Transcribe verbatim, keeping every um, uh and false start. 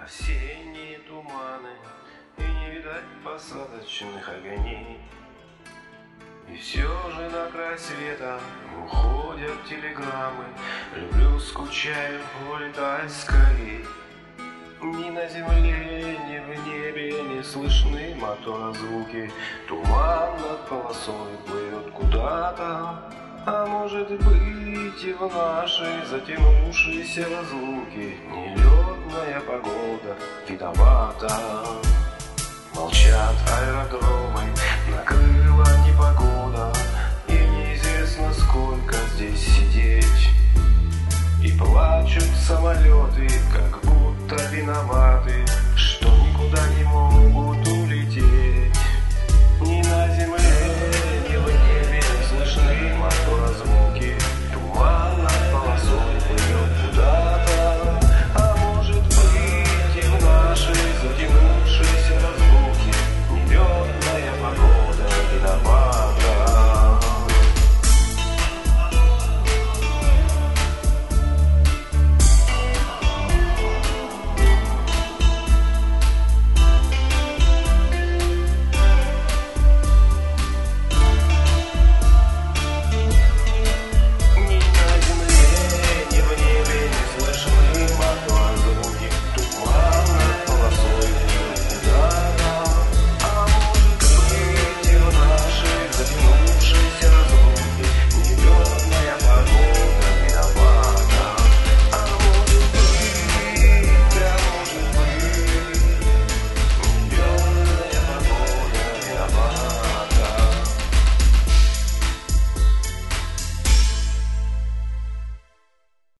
Осенние туманы, и не видать посадочных огней. И все же на край света уходят телеграммы. Люблю, скучаю, улетай скорей. Ни на земле, ни в небе не слышны мотора звуки. Туман над полосой плывет куда-то. А может быть, и в нашей затянувшейся разлуке нелетная погода виновата. Молчат аэродромы, накрыла непогода, и неизвестно, сколько здесь сидеть. И плачут самолеты, как будто виноваты